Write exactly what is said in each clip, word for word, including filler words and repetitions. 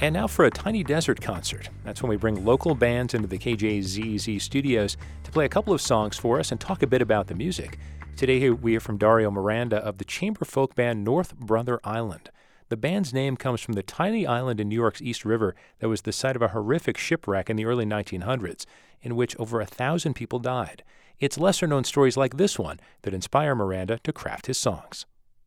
And now for a tiny desert concert. That's when we bring local bands into the K J Z Z studios to play a couple of songs for us and talk a bit about the music. Today we hear from Dario Miranda of the chamber folk band North Brother Island. The band's name comes from the tiny island in New York's East River that was the site of a horrific shipwreck in the early nineteen hundreds, in which over a thousand people died. It's lesser-known stories like this one that inspire Miranda to craft his songs.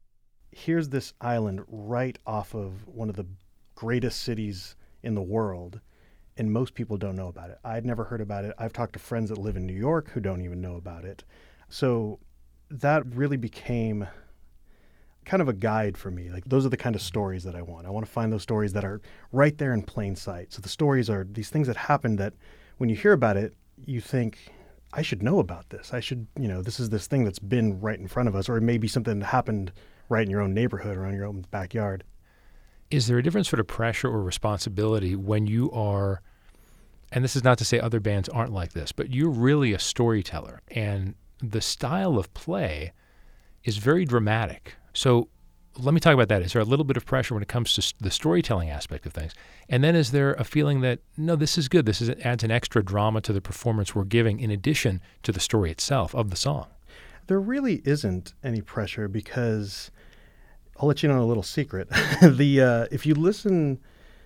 Here's this island right off of one of the greatest cities in the world, and most people don't know about it. I'd never heard about it. I've talked to friends that live in New York who don't even know about it. So that really became kind of a guide for me. Like, those are the kind of stories that I want. I want to find those stories that are right there in plain sight. So the stories are these things that happen that when you hear about it, you think, I should know about this. I should, you know, this is this thing that's been right in front of us, or maybe something that happened right in your own neighborhood or in your own backyard. Is there a different sort of pressure or responsibility when you are, and this is not to say other bands aren't like this, but you're really a storyteller, and the style of play is very dramatic. So let me talk about that. Is there a little bit of pressure when it comes to the storytelling aspect of things? And then is there a feeling that, no, this is good, this is, adds an extra drama to the performance we're giving in addition to the story itself of the song? There really isn't any pressure because I'll let you know a little secret. the uh, if you listen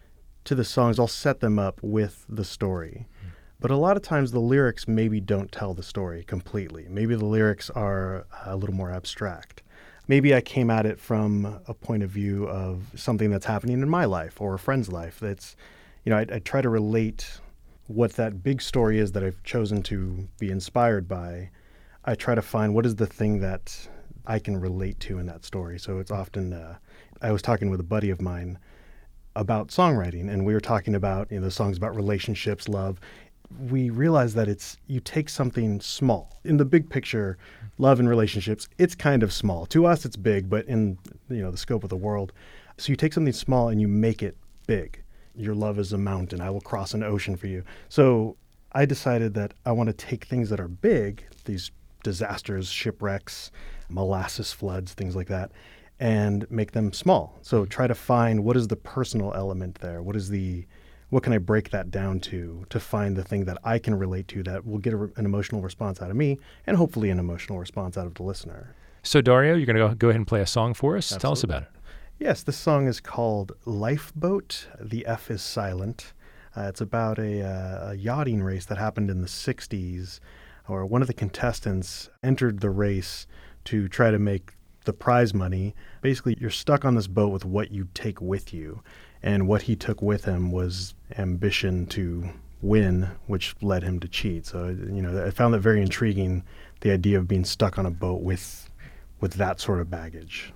to the songs, I'll set them up with the story. Mm. But a lot of times the lyrics maybe don't tell the story completely. Maybe the lyrics are a little more abstract. Maybe I came at it from a point of view of something that's happening in my life or a friend's life. That's, you know, I, I try to relate what that big story is that I've chosen to be inspired by. I try to find what is the thing that I can relate to in that story. So it's often, uh, I was talking with a buddy of mine about songwriting, and we were talking about, you know, the songs about relationships, love. We realized that it's, you take something small. In the big picture, love and relationships, it's kind of small. To us, it's big, but in, you know, the scope of the world. So you take something small and you make it big. Your love is a mountain. I will cross an ocean for you. So I decided that I want to take things that are big, these disasters, shipwrecks, molasses floods, things like that, and make them small. So try to find what is the personal element there. What is the, what can I break that down to, to find the thing that I can relate to that will get a, an emotional response out of me and hopefully an emotional response out of the listener. So Dario, you're going to go, go ahead and play a song for us. Absolutely. Tell us about it. Yes, this song is called Lifeboat. The F is silent. Uh, it's about a, uh, a yachting race that happened in the sixties, or one of the contestants entered the race to try to make the prize money. Basically, you're stuck on this boat with what you take with you. And what he took with him was ambition to win, which led him to cheat. So, you know, I found that very intriguing, the idea of being stuck on a boat with with that sort of baggage.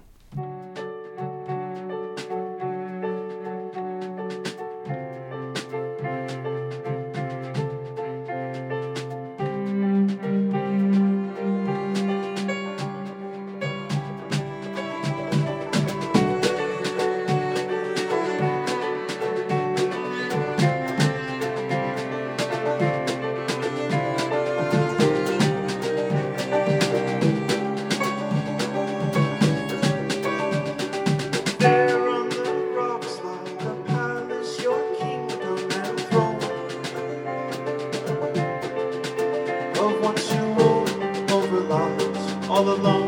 All alone.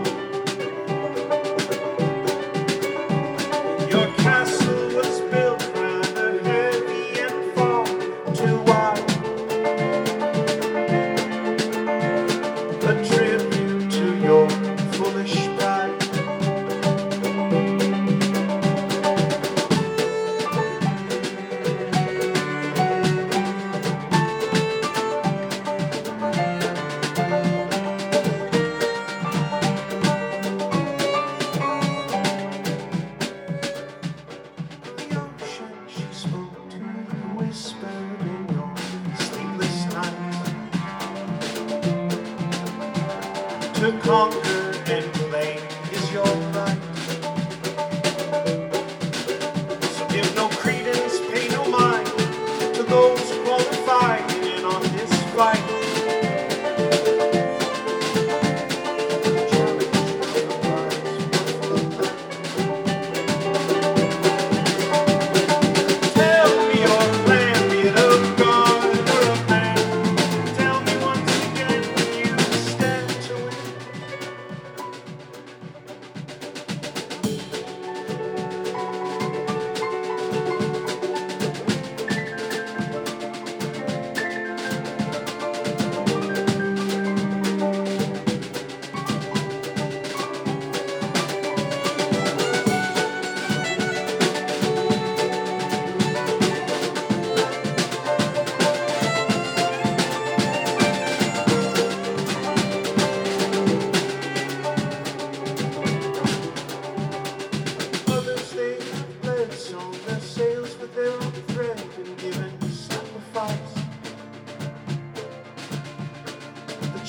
Your castle was built rather heavy and far too wide, a tribute to your foolish pride. To conquer and claim is your right. So give no credence, pay no mind to those qualified in on this fight. Tell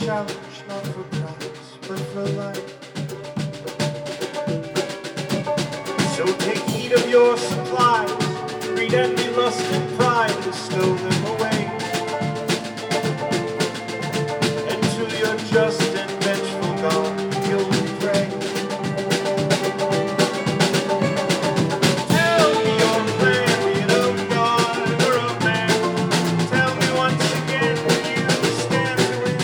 challenge, not for prize, but for life. So take heed of your supplies, greed, envy, lust, and pride, and stow them away. And to your just and vengeful God, you'll pray. Tell me your plan, be it of God or of man. Tell me once again, will you stand to win?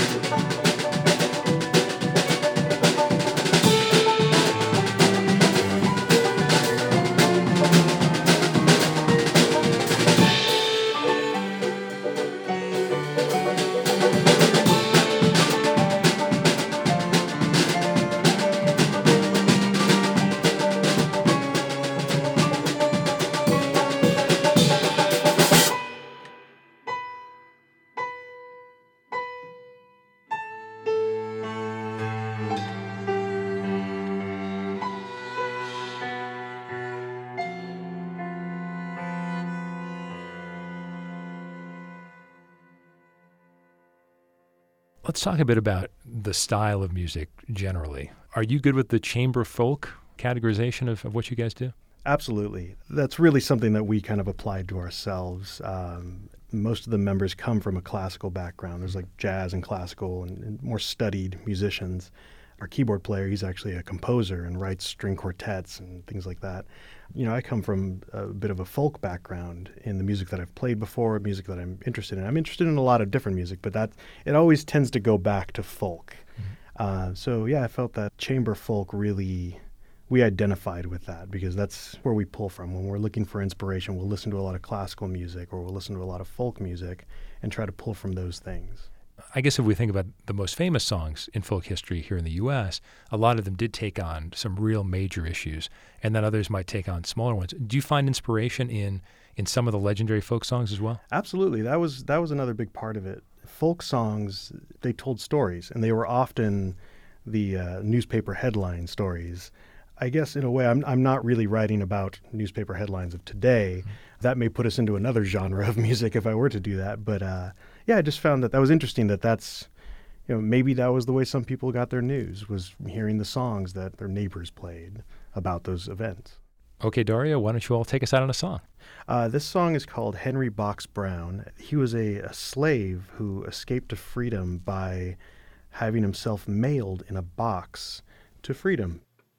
Let's talk a bit about the style of music generally. Are you good with the chamber folk categorization of, of what you guys do? Absolutely. That's really something that we kind of applied to ourselves. Um, most of the members come from a classical background. There's like jazz and classical and, and more studied musicians. Our keyboard player, he's actually a composer and writes string quartets and things like that. You know, I come from a bit of a folk background in the music that I've played before, music that I'm interested in. I'm interested in a lot of different music, but that it always tends to go back to folk. Mm-hmm. Uh, so yeah, I felt that chamber folk really, we identified with that because that's where we pull from. When we're looking for inspiration, we'll listen to a lot of classical music or we'll listen to a lot of folk music and try to pull from those things. I guess if we think about the most famous songs in folk history here in the U S, a lot of them did take on some real major issues, and then others might take on smaller ones. Do you find inspiration in in some of the legendary folk songs as well? Absolutely. That was that was another big part of it. Folk songs, they told stories, and they were often the uh, newspaper headline stories. I guess in a way, I'm I'm not really writing about newspaper headlines of today. Mm-hmm. That may put us into another genre of music if I were to do that. But uh, yeah, I just found that that was interesting that that's, you know, maybe that was the way some people got their news, was hearing the songs that their neighbors played about those events. Okay, Dario, why don't you all take us out on a song? Uh, this song is called Henry Box Brown. He was a, a slave who escaped to freedom by having himself mailed in a box to freedom.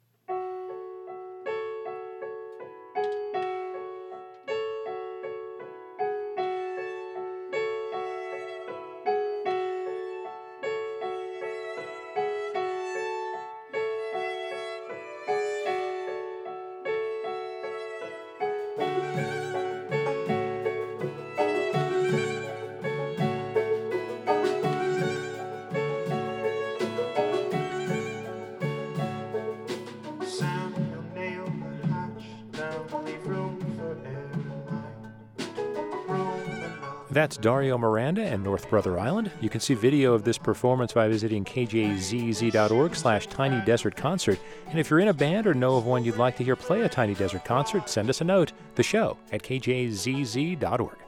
That's Dario Miranda and North Brother Island. You can see video of this performance by visiting k j z z dot org slash Tiny Desert Concert. And if you're in a band or know of one you'd like to hear play a Tiny Desert Concert, send us a note, the show at k j z z dot org.